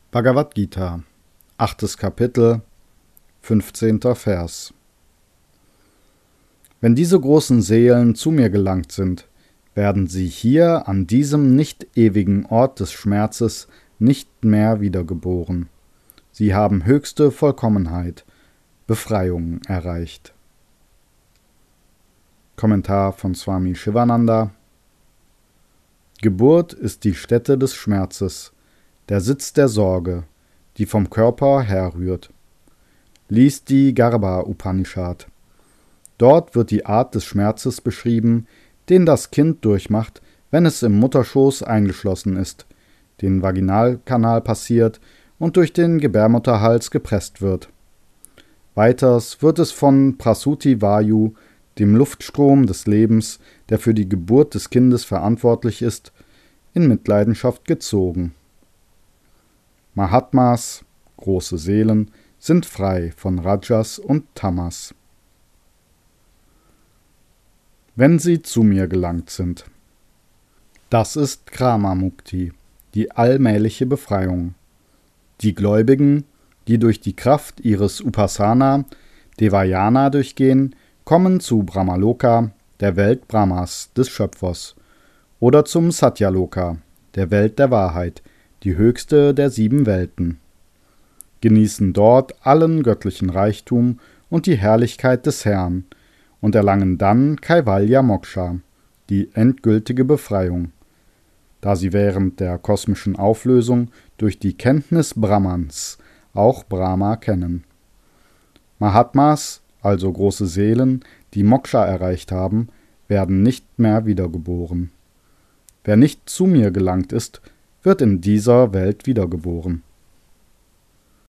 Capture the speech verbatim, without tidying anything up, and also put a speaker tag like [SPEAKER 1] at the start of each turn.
[SPEAKER 1] Bhagavad Gita, achtes Kapitel, fünfzehnter Vers. Wenn diese großen Seelen zu mir gelangt sind, werden sie hier an diesem nicht ewigen Ort des Schmerzes nicht mehr wiedergeboren. Sie haben höchste Vollkommenheit, Befreiung erreicht. Kommentar von Swami Shivananda. Geburt ist die Stätte des Schmerzes, der Sitz der Sorge, die vom Körper herrührt. Lies die Garbha Upanishad. Dort wird die Art des Schmerzes beschrieben, den das Kind durchmacht, wenn es im Mutterschoß eingeschlossen ist, den Vaginalkanal passiert und durch den Gebärmutterhals gepresst wird. Weiters wird es von Prasuti Vayu, dem Luftstrom des Lebens, der für die Geburt des Kindes verantwortlich ist, in Mitleidenschaft gezogen. Mahatmas, große Seelen, sind frei von Rajas und Tamas. Wenn sie zu mir gelangt sind. Das ist Krama Mukti, die allmähliche Befreiung. Die Gläubigen, die durch die Kraft ihres Upasana, Devayana durchgehen, kommen zu Brahmaloka, der Welt Brahmas, des Schöpfers, oder zum Satyaloka, der Welt der Wahrheit, die höchste der sieben Welten, genießen dort allen göttlichen Reichtum und die Herrlichkeit des Herrn und erlangen dann Kaivalya Moksha, die endgültige Befreiung, da sie während der kosmischen Auflösung durch die Kenntnis Brahmans auch Brahma kennen. Mahatmas, also große Seelen, die Moksha erreicht haben, werden nicht mehr wiedergeboren. Wer nicht zu mir gelangt ist, wird in dieser Welt wiedergeboren.